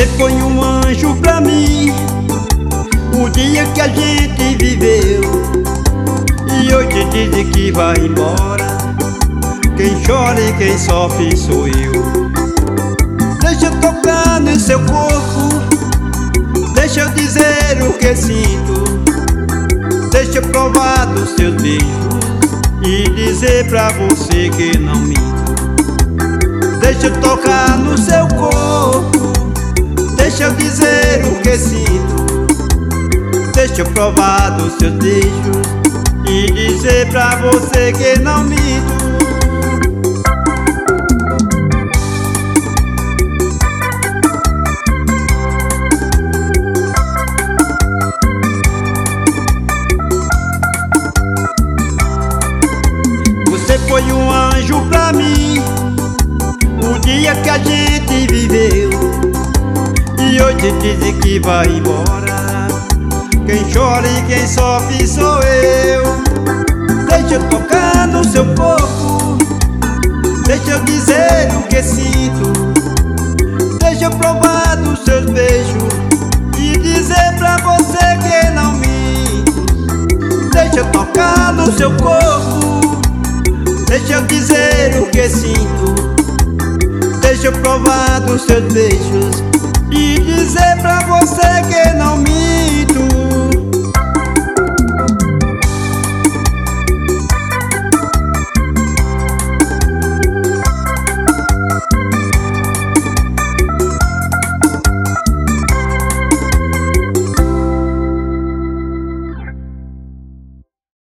Você foi um anjo pra mim, o dia que a gente viveu, e hoje dizem que vai embora. Quem chora e quem sofre sou eu. Deixa eu tocar no seu corpo, deixa eu dizer o que sinto, deixa eu provar dos seus beijos e dizer pra você que não minto. Deixa eu tocar no seu corpo, deixa eu dizer o que sinto, deixa eu provar dos seus beijos e dizer pra você que não minto. Você foi um anjo pra mim, o dia que a gente viveu, e hoje dizem que vai embora. Quem chora e quem sofre sou eu. Deixa eu tocar no seu corpo, deixa eu dizer o que sinto, deixa eu provar dos seus beijos e dizer pra você que não minto. Deixa eu tocar no seu corpo, deixa eu dizer o que sinto, deixa eu provar dos seus beijos